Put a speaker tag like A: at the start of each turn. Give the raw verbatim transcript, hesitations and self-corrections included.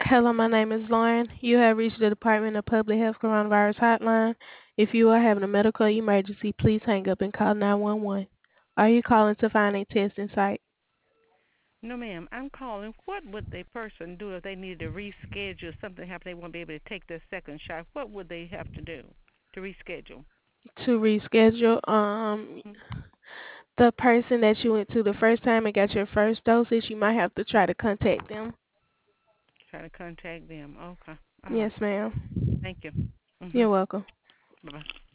A: Hello, my name is Lauren. You have reached the Department of Public Health Coronavirus Hotline. If you are having a medical emergency, please hang up and call nine one one. Are you calling to find a testing site?
B: No, ma'am. I'm calling. What would the person do if they needed to reschedule? Something happened, they won't be able to take their second shot. What would they have to do to reschedule?
A: To reschedule, um,
B: Hmm.
A: the person that you went to the first time and got your first dosage, you might have to try to contact them.
B: Try to contact them. Okay. All right.
A: Yes, ma'am.
B: Thank you. Mhm.
A: You're welcome.
B: Bye bye.